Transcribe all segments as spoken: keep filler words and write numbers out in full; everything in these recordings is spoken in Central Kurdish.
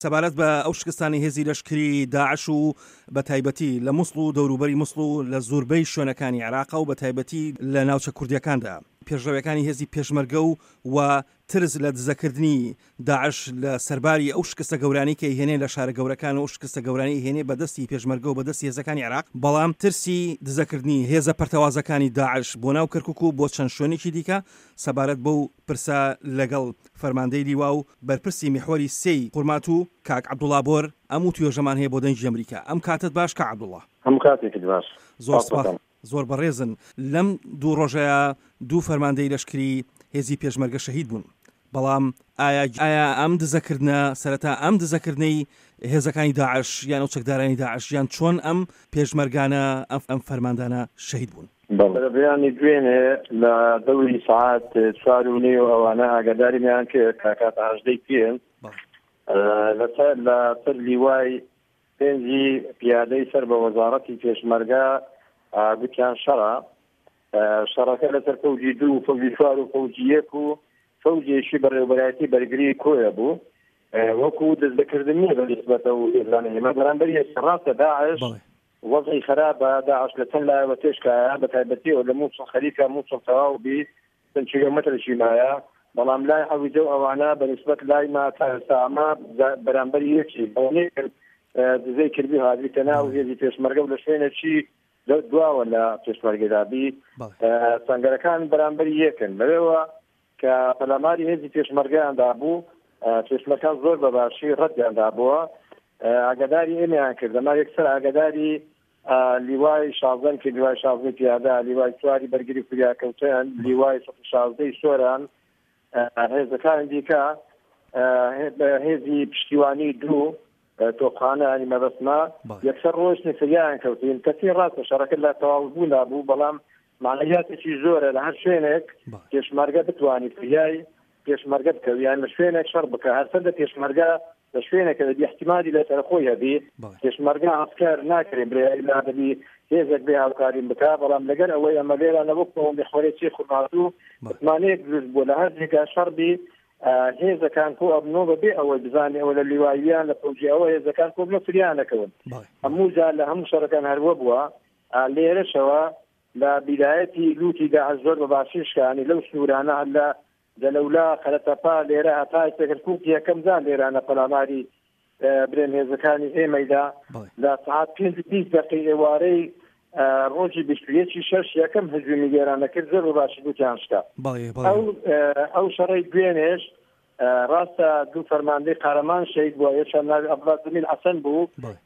سەبارەت بە ئەو شکستانی هێزی لەشکری داعش و بە تایبەتی لە مووسڵ و دەوروبەری مووسڵ و لە زۆربەی شوێنەکانی عێراق و بە تایبەتی لە ناوچە کوردیەکاندا پێشڕەویەکانی هێزی پێشمەرگە و و ترس لە دزەکردنی داعش لە سەرباری ئەو شکستە گەورانی کە هێنێ لە شارە گەورەکان و شکستە گەورانی هێنێ بەدەستی پێشمەرگە و بەدەستی هێزەکانی عێراق، بەڵام ترسی دزەکردنی هێزە پەرتەوازەکانی داعش بۆ ناو کەرکووک و بۆ چەند شوێنێکی دیکە سەبارەت بەو پرسە لەگەڵ فەرماندەی لیوا و بەرپرسی میحوەری سێی قورمات و کاک عەبدوڵڵا بۆر ئەم توێژەمان هەیە بۆ دەنگی ئەمریکا. ئەم کاتت باش کە عەبدوڵڵا؟ ئەم کاتێکی باش. زۆر سپاس، زۆر بەڕێزن. لەم دوو ڕۆژەیە دوو فەرماندەی لەشکری هێزی پێشمەرگە شەهید بوون، بەڵام ئایا ئایا ئەم دزەکردنە سەرەتا ئەم دزەکردنەی هێزەکانی داعش یان ئەو چەکدارانی داعش یان چۆن ئەم پێشمەرگانە ئەم فەرماندانە شەهید بوون؟ بەیانی دوێنێ لە دەوری ساعات چوار و نێو ئەوانە ئاگاداریان کرد کە کاتە هەژدەی پێنج لەسەر لە سەر لیوای پێنجی پیادەی سەر بە وەزارەتی پێشمەرگە گوتیان شەڕە شەڕەکە لەسەر فەوجی دوو و فەوجی چوار و فەوجی یەک و فەوجێکی بەڕێوەبەرایەتی بەرگری کۆیە بوو وەکو دەستبەکردنیە بە نسبەتە و ئێرانی ئێمە بەرامبەر ڕاستە داعش وەزعی خراپە، داعش لە چەند لایەوە تێشکایە بە تایبەتیەوە لە مووسڵ خەریکە مووسڵ تەواو بی چەند کیلۆمەترێکی مایە، بەڵام لای حەویجە و ئەوانە بە نسبەت لای ما تا ئێستا ئەمە بەرامبەر یەکی ئەوەنێ دزەی کردی هاتوویتە ناو هێزی پێشمەرگە و لە شوێنێکی دواوە لە پێشمەرگەدابی سەنگەرەکان بەرامبەری یەکن لەوێەوە کە پەلاماری هێزی پێشمەرگەیاندا بوو، پێشمەرگەکان زۆر بە باشی ڕەتیاندا بووە، ئاگاداری ئێمەیان کرد. ئەمە یەکسەر ئاگاداری لیوای شازدەن کرد، لیوای شازدەی پیادا، لیوای چواری بەرگری کوریاکەوتیان، لیوای شازدەی سۆران، هێزەکان دیکە هێزی پشتیوانی دوو تۆپخانە ینی مەبەسمە یەکسەر ڕۆژنی فریان کەوتین. کەسی ڕاستە شەڕەکە لە تەواوبوونا بوو، بەڵام معنەیاتێکی زۆرە لە هەر شوێنێک پێشمەرگە بتوانی فریای پێشمەرگە بکەویان لە شوێنێک شەڕ بکە، هەرسەردە پێشمەرگە لە شوێنێکە دەبی احتیمالی لە سەرخۆی هەبی پێشمەرگە عسکەر ناکرێ برێلا دەبی هێزێک بێ هاوکاریم بکە، بەڵام لەگەر ئەوەی ئەمە لێرانە بۆ میحوەرێکی قورمات و متمانەیەک دروست بوو لە هەر جێگا شەڕبی هێزەکان کۆ ئەبنەوە بەبێ ئەوەی بزانێ ئەوە لە لیواییان لە فەوجیەوە هێزەکان کۆ بنە فریانەکەون. هەموو جار لە هەموو شەڕەکان هەروە بووە. لێرەشەوە لە بیدایەتی لوتی داعش زۆر بە باشیشکانی لەو سنوورانە لە دەلەولا خەرەتەپا لێرە هەتای سەکرکووک یەکەم جار لێرانە پەلاماری برێن هێزەکانی ئێمەیدا لە سعات پێنج و بیست دەقیقەی ئێوارەی ڕۆژی بیستویەکی شەش یەکەم هەجومی گێرانە کرد، زۆر بە باشی گوتیان شکا. ئەو شەڕەی دوێنێش ڕاستە دوو فەرماندەی قارەمان شەهید بووە، یەکیان ناوی عەبدوڵڵا زەمیل حەسەن بوو،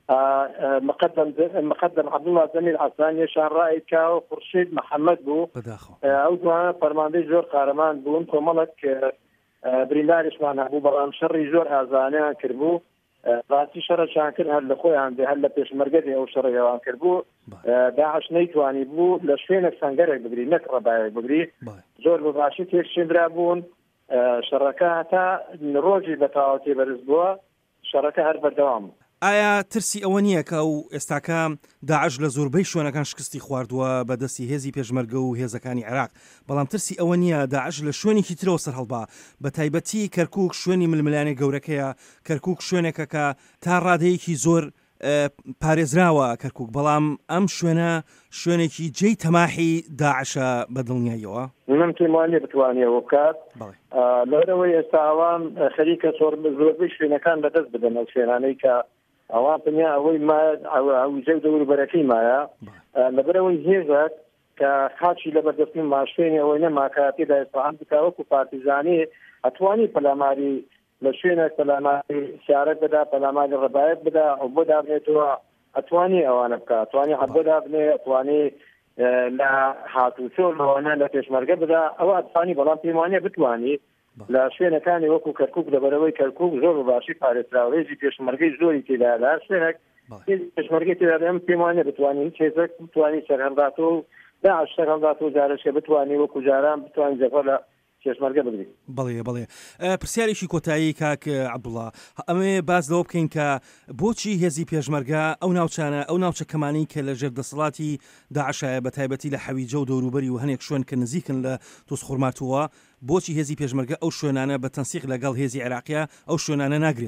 مقدم عەبدوڵڵا زەمیل حەسەن، یەکیان ڕائید کاوە خورشید محەممەد بوو. ئەو دوانە فەرماندەی زۆر قارەمان بوون، کۆمەڵک برینداریشمان هەبوو، بەڵام شەڕی زۆر ئازانیان کردبوو. ڕاستی شەڕەشان کرد هەر لە خۆیان دێ هەر لە پێشمەرگەی ئەو شەڕەیەوان کردبوو. داعش نەیتوانی بوو لە شوێنێک سەنگەرێک بگری نەک ڕەبایەک بگری، زۆر بە باشی تێکشێنرا بوون. شەڕەکە هەتا ڕۆژی بە تەواو تێبەرز بووە، شەڕەکە هەر بەردەوام. ئایا ترسی ئەوە نییە کە و ئێستاکە داعش لە زۆربەی شوێنەکان شکستی خواردووە بەدەستی هێزی پێشمەرگە و هێزەکانی عێراق، بەڵام ترسی ئەوە نییە داعش لە شوێنێکی ترەوە سەر هەڵبا، بە تایبەتی کەرکووک شوێنی ململانی گەورەکەیە، کەرکووک شوێنێکە کە تا ڕادەیەکی زۆر پارێزراوە کەرکووک، بەڵام ئەم شوێنە شوێنێکی جێی تەماحی داعشە بە دڵنیاییەوە؟ من پێمانێ بتوانێەوە بکات لەرەوەی ئێستا ئەوان خەریکە زۆربەی شوێنەکان بەدەست بدەن ئەو شوێنانەی کە ئەوان پنیا ئەوەی ئەوجە دەوروبەرەکەی مایە لەبەرەوەی هێزێک کە خاچی لە بەردەستنی ماشوێنی ئەوەی نەماکە پێدا ئێستاان بکوەکو پارتیزانی ئەتوانی پەلاماری لە شوێنێک پەلاماری سیارەت بدا، پەلاماری ڕەبایەت بدا، ئەو بۆ دابنێتەوە ئەتوانی ئەوانە بکە، ئەتوانی حەبۆ دابنێ، ئەتوانی لە هاتوچۆ لەوانە لە پێشمەرگە بدا، ئەوە ئەتوانی، بەڵام پێمانە بتوانی لە شوێنەکانی وەکو کەرکووک لەبەرەوەی کەرکووک زۆر باشی پارێزراوێژی پێشمەرگەی زۆری تێدا لە هەر شوێنێک پێشمەرگەی تێدا ئەم پێمانە بتوانین هیچ هێزێک بتوانی سەرهەڵداتەوە و داعش سەرهەڵداتەوە جارەشکە بتوانی وەکو جاران بتوانین جەبهە لە پێشمەرگە بگرین. بەڵێ بەڵێ پرسیارێکی کۆتایی کاک عەبدوڵڵا، ئەمێ باز لەوە بکەین کە بۆچی هێزی پێشمەرگە ئەو ناوچانە ئەو ناوچە کەمانەی کە لە ژێردەسەڵاتی داعشایە بە تایبەتی لە حەویجە و دەوروبەری و هەنێک شوێن کە نزیکن لە تۆسخورماتووە، بۆچی هێزی پێشمەرگە ئەو شوێنانە بە تەنسیق لەگەڵ هێزی عێراقیە ئەو شوێنانە ناگرێتەوە؟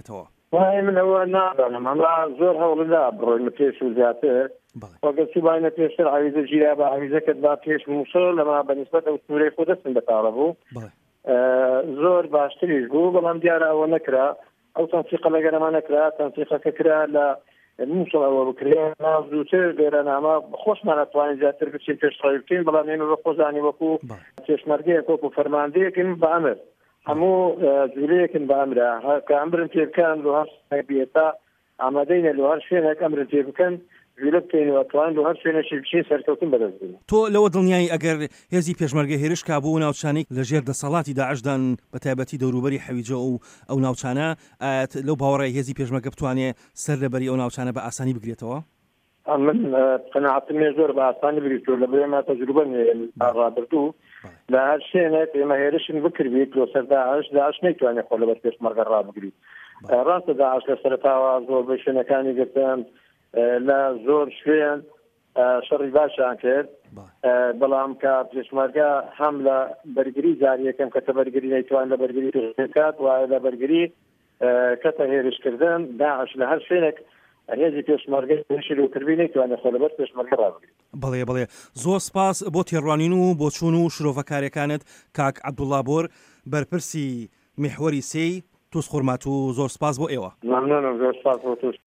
وای من ئەوە نازانم ئەمە زۆر هەوڵدا بڕۆین پێش و زیاتر وەگەسی باینە پێشتر عویزە ژیرا بە عویزەکەت با پێش مووسڵ لەما بەنسبەت ئەو سوورەی خۆ دەستم بەتاڵە بوو زۆر باشتریش بوو بەڵام دیارە ئەوە نەکرا ئەو تەنسیقە لەگەرەمان نەکرا تەنسیقەکە کرا لە مووسڵ ئەوە بکرێ زووتر لێرەنامە خۆشمان ناتوانین زیاتر بچین پێشڕەوی بکەین بەڵام ئێمە بە خۆزانی وەکو پێشمەرگەیەک وەکو فەرماندەیەکن بە ئەمر هەموو جوولەیەکن بە ئەمرا کە ئەمرن پێ بکەن لە هەر بێتا ئامادەینە لە هەر شوێنێک ئەمرن پێ بکەن جوولە بکەینەوە توان لە هەر شوێنێکی بچین سەرکەوتن بەدەستبین. تۆ لەوە دڵنیایی ئەگەر هێزی پێشمەرگە هێرش کابوو و ناوچانەی لەژێر دەسەڵاتی داعشدان بە تایبەتی دەوروبەری حەویجە و ئەو ناوچانە لەو باوەڕای هێزی پێشمەرگە بتوانێت سەرلەبەری ئەو ناوچانە بە ئاسانی بگرێتەوە؟ من قەناعەتم زۆر بە ئاسانی بگریتەوە لە بێمە تەجروبە ڕابردوو لە هەر شوێنێک ئێمە هێرشن بکردیت لۆ سەر داعش داعش نەیتوانێت خۆ لەبەر پێشمەرگە ڕابگریت. ڕاستە داعش لە سەرەتاوە زۆر بە شوێنەکانی گرتن لە زۆر شوێن شەڕی باشیان کرد بەڵام کە پێشمەرگە هەم لە بەرگری جاریەکەم کە تەبەرگری نەیتوان لە بەرگری کات وایە لە بەرگری کەتە هێرشکردن داعش لە هەر شوێنێک هێزی پێشمەرگەی شروعکردنی نەیتوانێت خۆ لەبەر پێشمەرگە ڕابگریت. بەڵێ بەڵێ زۆر سپاس بۆ تێڕوانین و بۆ چوون و شرۆڤەکاریەکانت کاک عەبدوڵڵا بۆر بەرپرسی میحوەری سێی تووس خورمات و زۆر سپاس بۆ ئێوە. مەمنونم زۆر سپاس بۆ تووس.